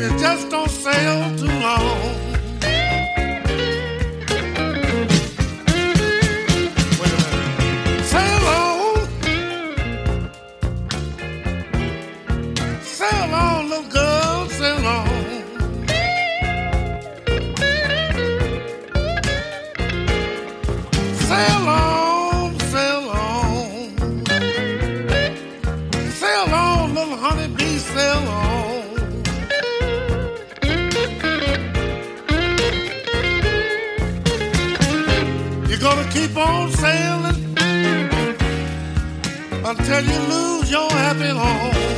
you just don't sail too long. Wait a minute. Sail on. Sail on, little girl, sail on. Sail on, sail on. Sail on, little honeybee, sail on. You're gonna keep on sailing until you lose your happy home.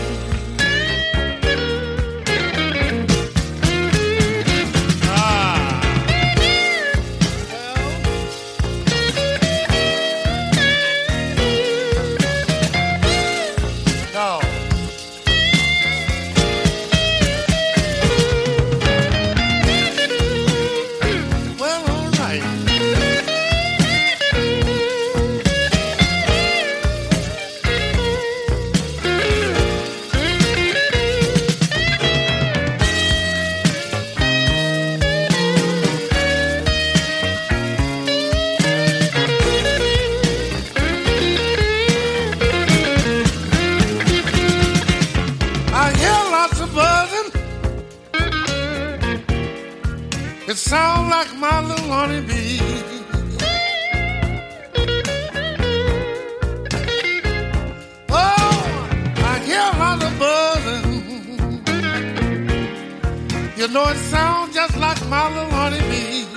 It sounds like my little honeybee. Oh, I hear a lot of buzzing. You know it sounds just like my little honeybee.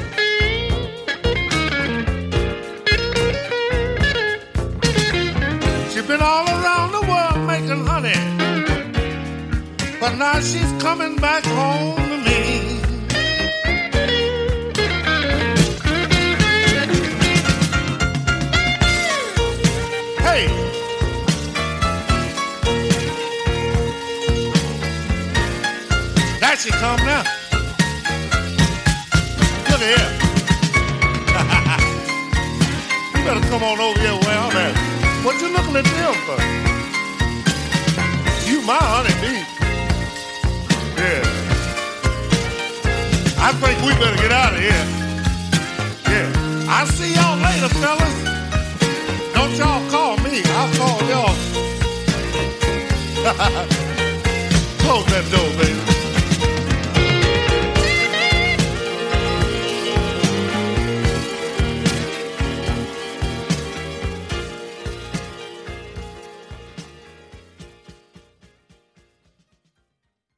She's been all around the world making honey, but now she's coming back home to me. Hey, there she come now. Look here. You better come on over here where I'm at. What you looking at them for? You my honeybee. Yeah. I think we better get out of here. Yeah. I'll see y'all later, fellas. Don't y'all call me, I'll call y'all. Close that door, baby.